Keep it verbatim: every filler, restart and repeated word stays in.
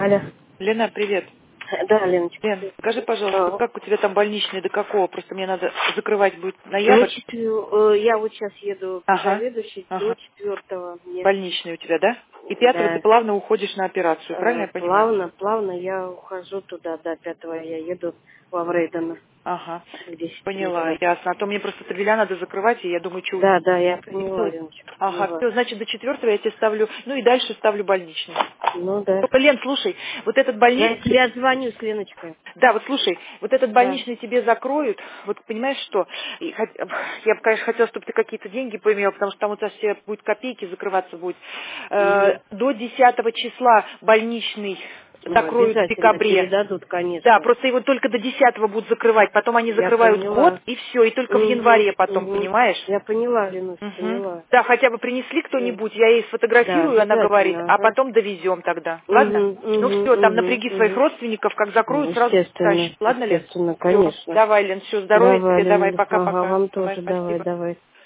Алло. Лена, привет. Да, Леночка. Лен, скажи, пожалуйста, А, как у тебя там больничный, до какого? Просто мне надо закрывать будет ну, ноябрь. четвер- э, я вот сейчас еду к Ага, заведующей до ага. четвертого. Мне, Больничный у тебя, да? И пятого ты да, плавно уходишь на операцию, правильно э, я понимаю? плавно, плавно я ухожу туда, до пятого я еду в Аврейдена Ага, к десяти поняла, утра. ясно. А то мне просто Тавеля надо закрывать, и я думаю, что Да, да, я не поняла, делать. Леночка, Ага, поняла. все, значит, до четвертого я тебе ставлю, ну и дальше ставлю больничный. Ну да. Только, Лен, слушай, вот этот Я больничный... тебе отзвоню с Леночкой. Да, вот слушай, вот этот Да. больничный тебе закроют, вот понимаешь что, И хот- я бы, конечно, хотела, чтобы ты какие-то деньги поимела, потому что там у тебя все будет копейки закрываться будет. Э, Угу. до десятого числа больничный Ну, закроют в обязательно декабре. передадут, Да, конечно. просто его только до десятого будут закрывать, потом они Я закрывают год, поняла. и все, и только в Угу, январе потом, угу. понимаешь? Я поняла, Ленусь, Мгм. поняла. Да, хотя бы принесли Всё. кто-нибудь, я ей Да, сфотографирую, она говорит, обязательно, а ага. потом довезем тогда. Ладно? Угу, Ну угу, все, там угу, напряги своих угу. родственников, как Ну, закроют, сразу естественно, тащат. Ладно, Лен? естественно, Все, конечно. давай, Лен, все, здоровья Давай, тебе, давай, Лена, ага, пока-пока. вам Давай, тоже давай, спасибо. давай.